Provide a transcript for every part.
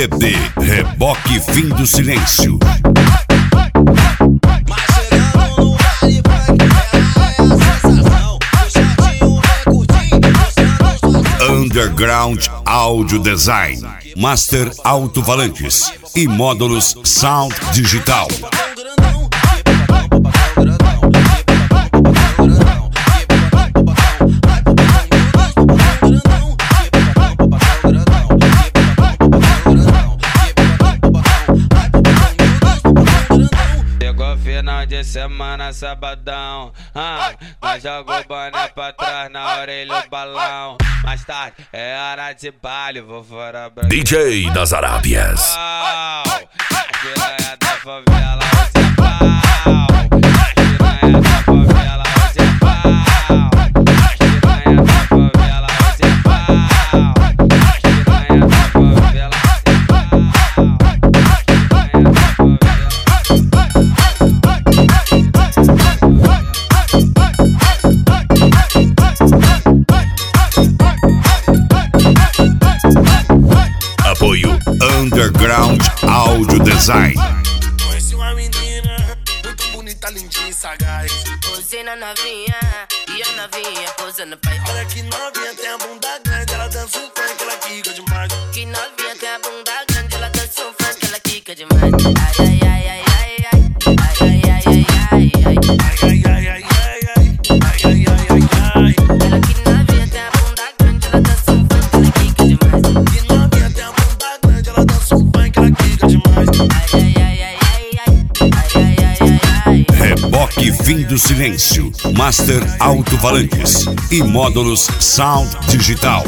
CD Reboque Fim do Silêncio. Underground Audio Design, Master Alto-Falantes e módulos Sound Digital. Chegou final de semana, sabadão, nós joga o boné pra trás na orelha o balão. Mais tarde é hora de baile, vou fora pra DJ das Arábias. a piranha da favela, hoje é pau. A piranha da favela, hoje é pau. A piranha da favela, hoje é pau. A piranha da favela, hoje é Apoio Underground Audio Design. Conheci uma menina muito bonita, lindinha e sagaz. Posei na novinha e a novinha posando pai. Olha que novinha, tem a bunda grande, ela dança um funk, ela quica demais. Que novinha tem a bunda grande, ela dança um funk, ela quica demais. Ai, ai, ai, ai, ai, ai, ai, ai, ai, ai, ai, ai. Ai, ai, ai, ai, ai, ai, ai, ai, ai, ai. Ela que novinha tem a bunda grande, ela dança um funk, ela quica demais. Que novinha, tem a bunda grande, ela dança um funk, ela quica demais. Ai, ai, ai, ai, ai, ai, ai, ai, ai, ai. Reboque Fim do Silêncio, Master Alto-Falantes e módulos Sound Digital.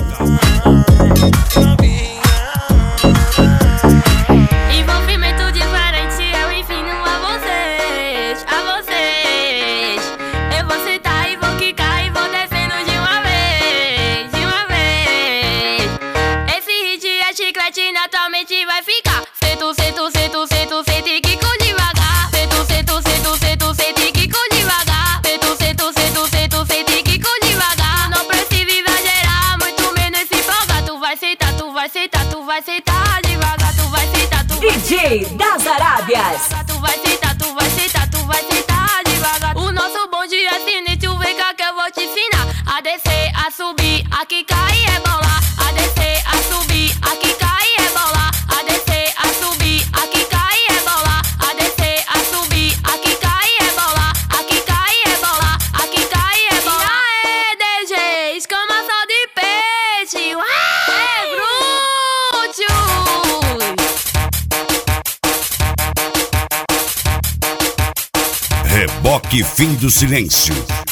Envolvimento diferente, eu ensino a vocês, a vocês. Eu vou sentar e vou quicar e vou descendo de uma vez, de uma vez. Esse hit é chiclete, naturalmente vai ficar. Sento, sento, sento, sento, sento e quico devagar. Sento, sento, sento, sento, sento e quico devagar. Sento, sento, sento, sento, sento e quico devagar. Não precisa exagerar, muito menos se empolgar. Tu vai sentar, tu vai sentar, tu vai sentar devagar. Tu vai sentar, tu vai DJ das Arábias. Tu vai sentar, tu vai sentar, tu vai sentar devagar. O nosso bonde é sinistro, vem cá que eu vou te ensinar. A descer, a subir, a quicar e rebolar. A descer, a subir, a quicar e rebolar. A descer, a subir, a quicar e rebolar. A descer, a subir, a quicar e rebolar. A quicar e rebolar, a quicar e rebolar. E aí, DG, escama só de peixe. Ué, bruxo. Reboque Fim do Silêncio,